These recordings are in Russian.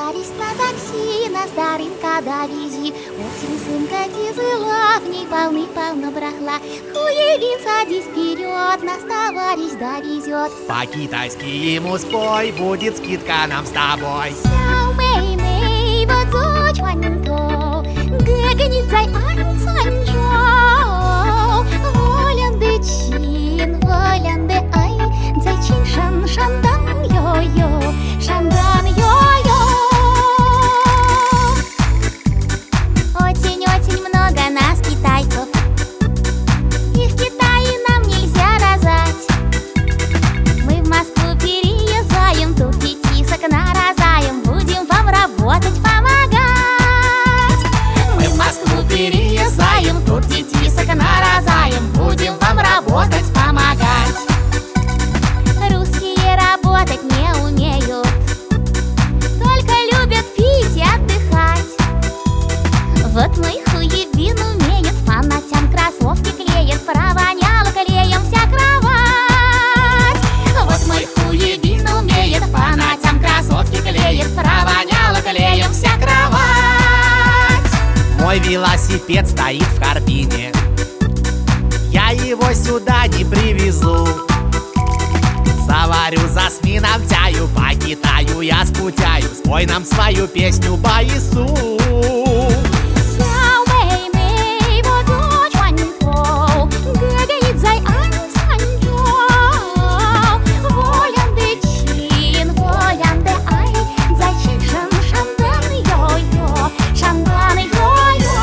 Старість на такси, нас до рынка довези. Осень, сын, катизыла, в ней полны-полно брахла. Хуевин, садись вперед, нас товарищ довезет. По-китайски ему спой, будет скидка нам с тобой. Сяо мэй мэй, вот зочь ванько, гэгэнит зай ань цань чоу. Волян дэ чин, волян дэ ай, зай чин шан шандан йо-йо, шандан йо-йо. Очень-очень много нас, китайцев, и в Китае нам нельзя розать. Мы в Москву переезжаем, тут детисок нарожаем, будем вам работать, помогать. Мы в Москву переезжаем, тут детисок нарожаем, будем вам работать, помогать. Русские работать не умеют, только любят пить и отдыхать. Вот мой хуебин умеет, фанатям кроссовки клеит, провоняла клеем вся кровать. Вот мой хуебин умеет, фанатям кроссовки клеит, провоняла клеем вся кровать. Мой велосипед стоит в Харбине, я его сюда не привезу. Заварю жасмином чаю, по Китаю я скучаю, спой нам свою песню Баису. Сяо мэй мэй, вот зочь ванько, гэгэнит зай ань цань чоу. Волян дэ чин, волян дэ ай, зай чин шан шандан йо-йо, шандан йо-йо.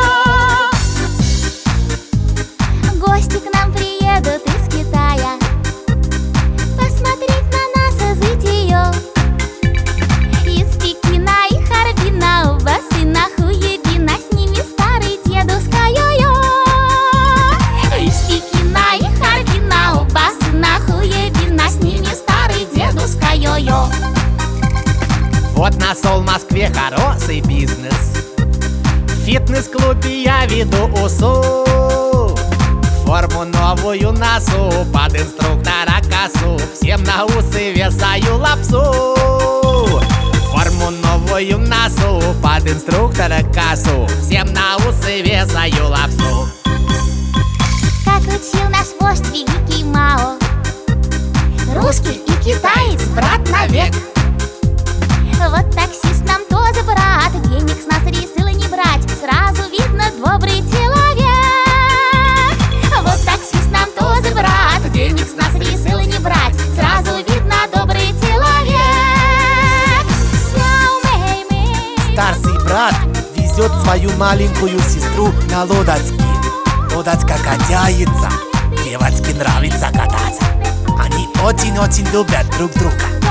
Гости к нам приедут из Китая посмотреть на нас из ее. Из Пекина и Харбина, оба сына хуебина, с ними старый дедушка йо-йо. Из Пекина и Харбина, оба сына хуебина, с ними старый дедушка йо-йо. Вот нашел в Москве хороший бизнес, в фитнес-клубе я веду УСУ. Форму новую носу, под инструктора косу, всем на усы вешаю лапсу. Форму новую носу, под инструктора косу, всем на усы вешаю лапсу. Как учил наш вождь великий Мао, Русский и китаец, брат навек. вот таксист нам тоже брат, денег с нас решила не брать, сразу видно добрый человек. Вот таксист нам тоже брат, денег с нас решила не брать, сразу видно добрый человек. Сяо мэй мэй. Старший брат везет свою маленькую сестру на лодочке. Лодочка катается, девочке нравится кататься. Они очень-очень любят друг друга.